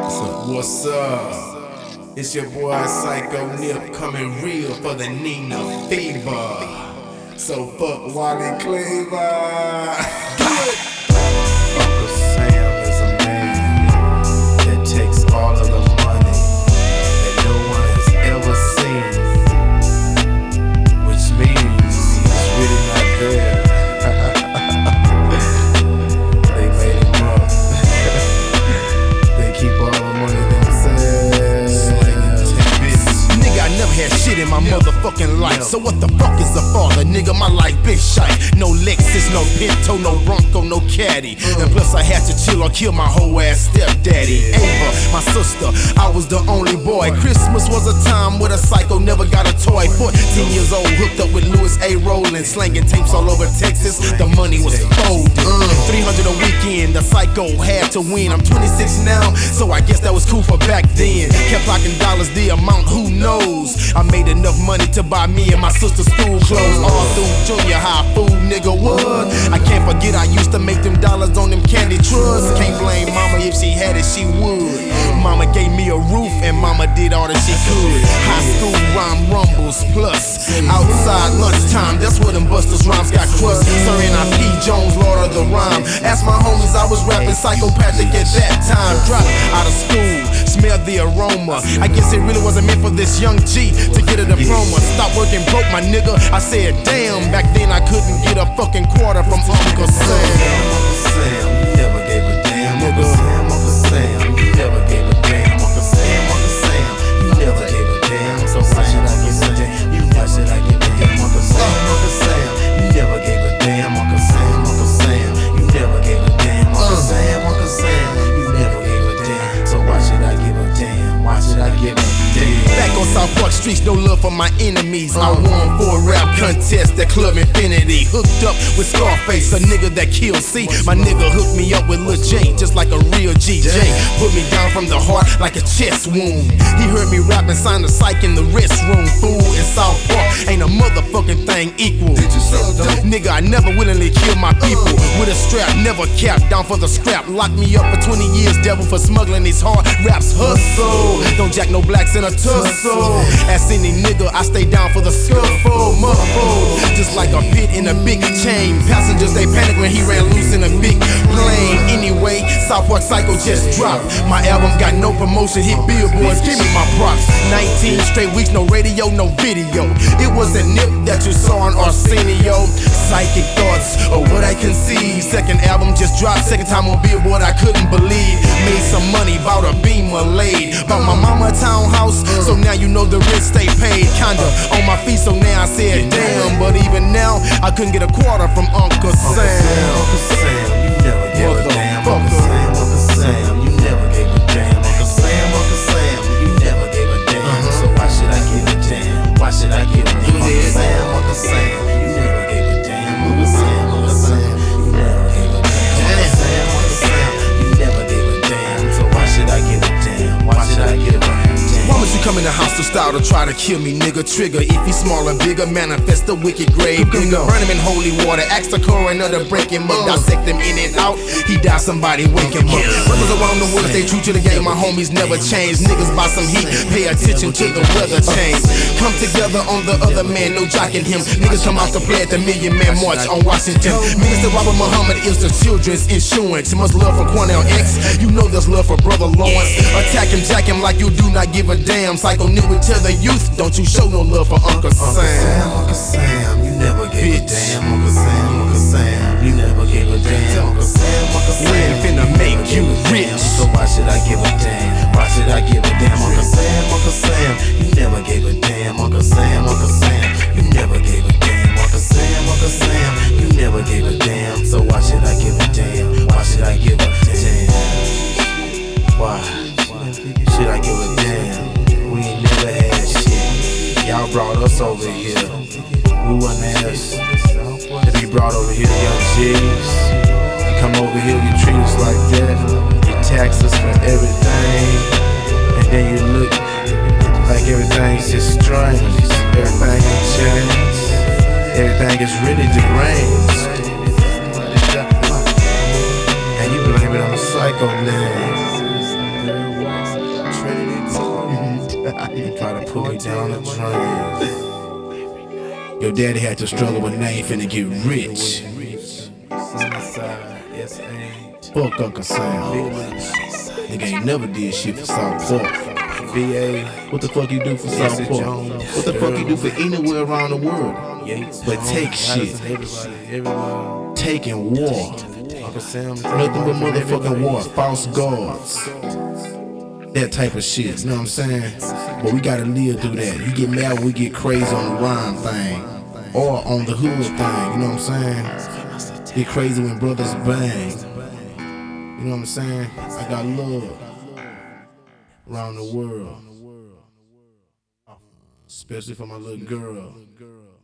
What's up? It's your boy Psycho Nip coming real for the Nina Fever. So fuck Wally Cleaver. Uncle Sam is a man that takes all of the money that no one has ever seen, which means he's really not there. They made him up. They keep all the money themselves. Nigga, I never had shit in my motherfucking life. So what the fuck is a father? Nigga, my life been shite. No Lexus, no Pinto, no Bronco, no Caddy. And plus I had to chill or kill my whole ass stepdaddy. Ava, my sister, I was the only boy. Christmas was a time where the psycho never got a toy. 14 years old, hooked up with Louis A. Rowland, slanging tapes all over Texas. The money was folded. 300 a weekend, the psycho had to win. I'm 26 now, so I guess that was cool for back then. Kept locking dollars, the amount, who knows? I made enough money to buy me and my sister school clothes. All through junior high, food, nigga, what? I can't forget I used to make them dollars on them candy trucks. Can't blame mama, if she had it, she would. Mama gave me a roof and mama did all that she could. High school rhyme rumbles plus outside lunchtime, that's where them Busters rhymes got crushed. Sir N.I.P. Jones, Lord of the Rhyme. Ask my homies, I was rapping psychopathic at that time. Dropped out of school, smelled the aroma. I guess it really wasn't meant for this young G to get a diploma. Stop working broke, my nigga. I said, damn, back then I couldn't get a fucking quarter from Uncle Sam. Uncle Sam, you never gave a damn. Uncle Sam, Uncle Sam, you never gave a damn. Uncle Sam, Uncle Sam, you never gave a damn. So why should I give a damn? Why should I give a damn? Uncle Sam, Uncle Sam, you never gave a damn. Uncle Sam, Uncle Sam, you never gave a damn. Uncle Sam, Uncle Sam, you never gave a damn. So why should I give a damn? Why should I give a damn? Back on South Park streets, no love for my enemies. I won 4 rap contests at Club Infinity. Hooked up with Scarface, a nigga that killed C. My nigga hooked me up with Lil J, just like a real GJ. Put me down from the heart like a chest wound. He heard me rap and signed a psych in the restroom. Fool in South Park, ain't a motherfucking thing equal. Nigga, I never willingly kill my people. With a strap, never capped, down for the scrap. Locked me up for 20 years, devil, for smuggling these hard raps. Hustle, don't jack no blacks in a tussle. Ask any nigga, I stay down for the scuffle. Muffled, just like a pit in a big chain. Passengers, they panic when he ran loose in a big plane. Anyway, South Park Psycho just dropped. My album got no promotion, hit billboards, give me my props. 19 straight weeks, no radio, no video. It wasn't Nip that you saw on Arsenio. Psychic thoughts, or what I conceive. Second album just dropped, second time on Billboard, I couldn't believe. Made some money, bought a Beamer laid. Bought my mama a townhouse, so now you know the rent stay paid. Kinda on my feet, so now I said damn. But even now, I couldn't get a quarter from Uncle Sam. Uncle Sam, you never gave a damn. Uncle Sam, Uncle Sam, you never gave a damn. Uncle Sam, Uncle Sam, you never gave a damn. So why should I give a damn? Why should I give a damn? Uncle Sam, Uncle Sam, you never gave a damn. Uncle Sam, Uncle Sam, you never gave a damn. Uncle Sam, Uncle Sam, you never gave a damn. So why should I give a damn? Why should I give a damn? Why would you come in the house to style to try to kill me, nigga? Trigger, if he's smaller, bigger, manifest the wicked grave digger. Burn him in holy water, ask the coroner to break him up. Dissect him in and out, he die, somebody wake him up. Brothers around the world, stay true to the game, my homies never change. Niggas buy some heat, pay attention to the weather change. Come together on the other man, no jocking him. Niggas come out to play at the Million Man March on Washington. Minister Robert Muhammad is the children's insurance. Much love for Cornell X, you know there's love for Brother Lawrence. Attack him, jack him like you do not give a damn. Psycho Nip would tell the youth, don't you show no love for Uncle Sam. Uncle Sam, you never gave a damn. Uncle Sam, Uncle Sam, you never gave a damn. Uncle Sam, Uncle Sam, we ain't finna make you rich, so why should I give a damn? Why should I give a damn? Uncle Sam, Uncle Sam, you never gave a damn. Uncle Sam, Uncle Sam, you never gave a damn. Uncle Sam, Uncle Sam, you never gave a damn. So why should I give a damn? Why should I give a damn? Why should I give a damn? We ain't never had shit. Y'all brought us over here. We wouldn't ask to be brought over here, young G's. You come over here, you treat us like that. You tax us for everything, and then you look like everything's just strange. Everything has changed. Everything is really deranged. And you blame it on the psycho name. He try to put me down the drain. Your daddy had to struggle, but now he finna get rich. Fuck Uncle Sam. Nigga ain't never did shit for South Park. VA. What the fuck you do for South Park? What the fuck you do for anywhere around the world? But take shit. Taking war. Nothing but motherfucking war. False gods. That type of shit. You know what I'm saying? But we gotta live through that. You get mad when we get crazy on the rhyme thing. Or on the hood thing. You know what I'm saying? Get crazy when brothers bang. You know what I'm saying? I got love around the world, especially for my little girl.